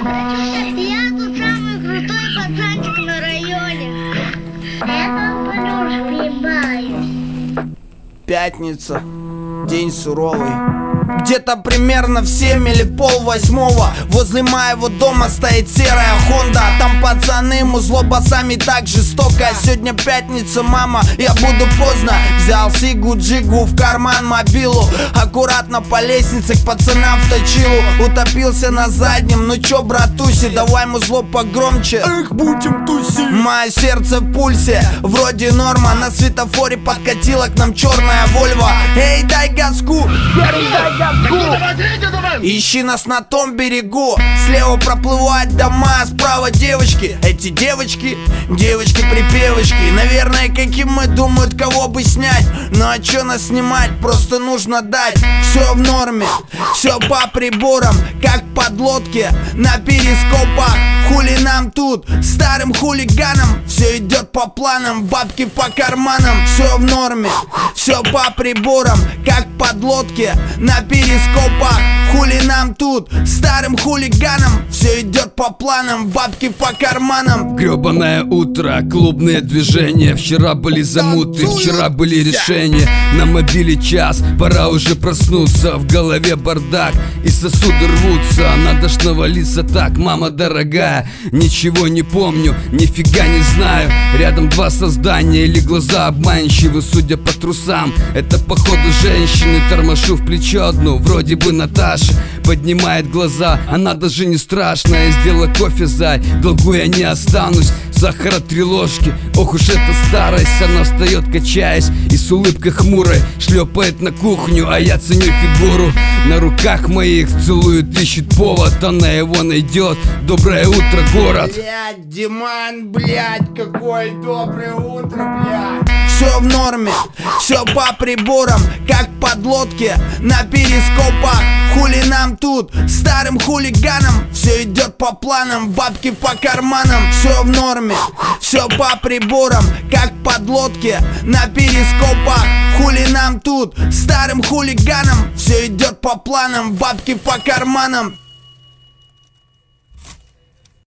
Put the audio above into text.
Я тут самый крутой пацанчик на районе. Я там подружкой баюсь. Пятница, день суровый. Где-то примерно в 7 или 7:30 возле моего дома стоит серая Хонда. Там пацаны, музло басами так жестоко. Сегодня пятница, мама, я буду поздно. Взял сигу-джигу, в карман мобилу. Аккуратно по лестнице к пацанам в точилу. Утопился на заднем, ну чё, братуси, давай музло погромче. Эх, будем тусить. Мое сердце в пульсе, вроде норма. На светофоре подкатила к нам черная Вольво. Эй, дай газку, ищи нас на том берегу. Слева проплывают дома, справа девочки. Эти девочки, девочки-припевочки. Наверное, каким мы думают, кого бы снять. Ну а чё нас снимать, просто нужно дать. Все в норме, все по приборам, как подлодки на перископах. Хули нам тут, старым хулиганам. Все идет по планам, бабки по карманам. Все в норме, все по приборам, как подлодки на перископах. Хули нам тут, старым хулиганам. Все идет по планам, бабки по карманам. Гребаное утро, клубные движения. Вчера были замуты, вчера были решения. На мобиле час, пора уже проснуться. В голове бардак и сосуды рвутся. Надо ж навалиться так, мама дорогая. Ничего не помню, нифига не знаю. Рядом два создания или глаза обманчивы, судя по трусам. Это походу женщины, тормошу в плечо одну, вроде бы Наташа. Поднимает глаза, она даже не страшная. Сделала кофе, зай, в долгу я не останусь. Сахара 3 ложки, ох уж эта старость. Она встает, качаясь, и с улыбкой хмурой шлепает на кухню, а я ценю фигуру. На руках моих целует, ищет повод, она его найдет. Доброе утро, город. Блядь, Диман, блядь, какое доброе утро, блядь. Все в норме, все по приборам, как подлодки на перископах. Хули нам тут, старым хулиганам. Все идет по планам, бабки по карманам. Все в норме, все по приборам, как подлодки на перископах. Хули нам тут, старым хулиганам. Все идет по планам, бабки по карманам.